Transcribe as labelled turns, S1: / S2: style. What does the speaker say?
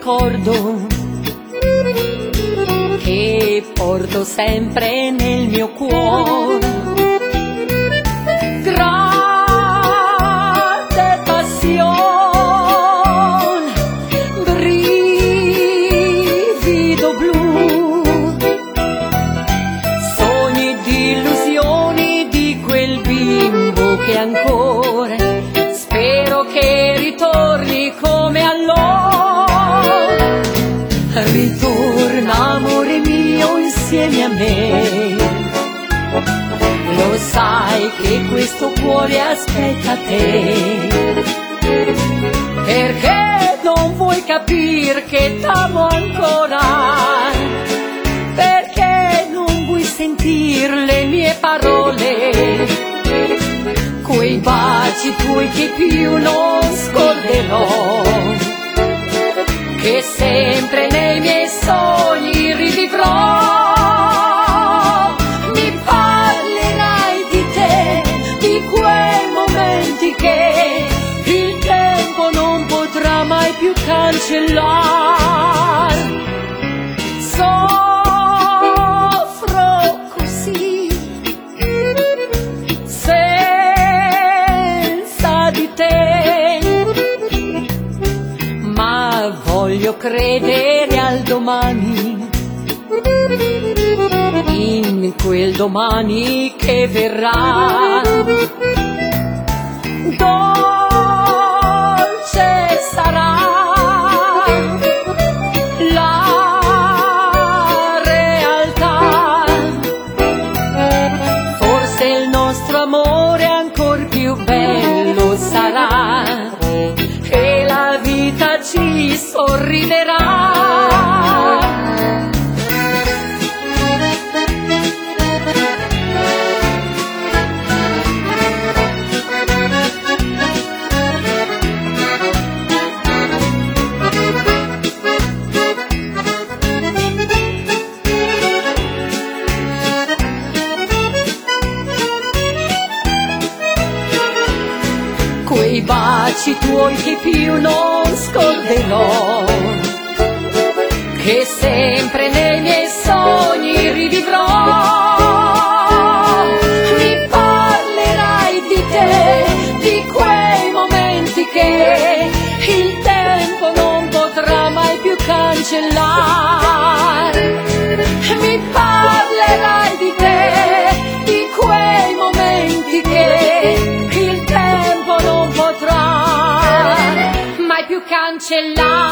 S1: ricordo che porto sempre nel mio cuore. Grande passione, brivido blu, sogni di illusioni di quel bimbo che ancora spero che ritorni come allora. Ritorna, amore mio, insieme a me. Lo sai che questo cuore aspetta te, perché non vuoi capire che t'amo ancora, perché non vuoi sentire le mie parole, quei baci tuoi che più non scorderò, che sempre nei miei sogni rivivrò. Mi parlerai di te, di quei momenti che il tempo non potrà mai più cancellare. Soffro così senza di te, ma voglio credere al domani, in quel domani che verrà. Dolce sarà la realtà, forse il nostro amore ancor più bello sarà, e la vita ci sorriderà. Quei baci tuoi che più non scorderò, che sempre nei miei sogni rivivrò. Mi parlerai di te, di quei momenti che il tempo non potrà mai più cancellare. Mi parlerai di te, di quei momenti che il tempo non potrà mai più cancellare.